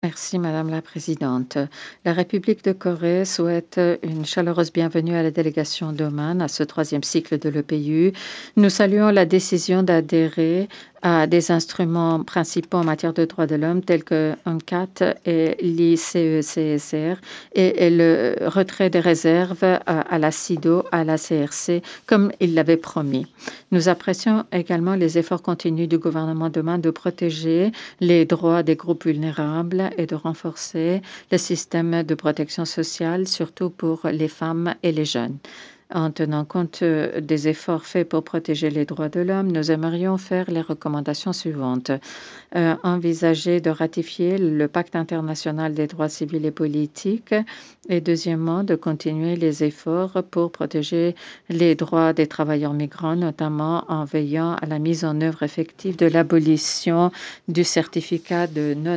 Merci Madame la Présidente. La République de Corée souhaite une chaleureuse bienvenue à la délégation d'Oman à ce troisième cycle de l'EPU. Nous saluons la décision d'adhérer à des instruments principaux en matière de droits de l'homme tels que UNCAT et l'ICECSR et le retrait des réserves à la CIDO, à la CRC, comme il l'avait promis. Nous apprécions également les efforts continus du gouvernement d'Oman de protéger les droits des groupes vulnérables et de renforcer le système de protection sociale, surtout pour les femmes et les jeunes. En tenant compte des efforts faits pour protéger les droits de l'homme, nous aimerions faire les recommandations suivantes. Envisager de ratifier le pacte international des droits civils et politiques et deuxièmement, de continuer les efforts pour protéger les droits des travailleurs migrants, notamment en veillant à la mise en œuvre effective de l'abolition du certificat de non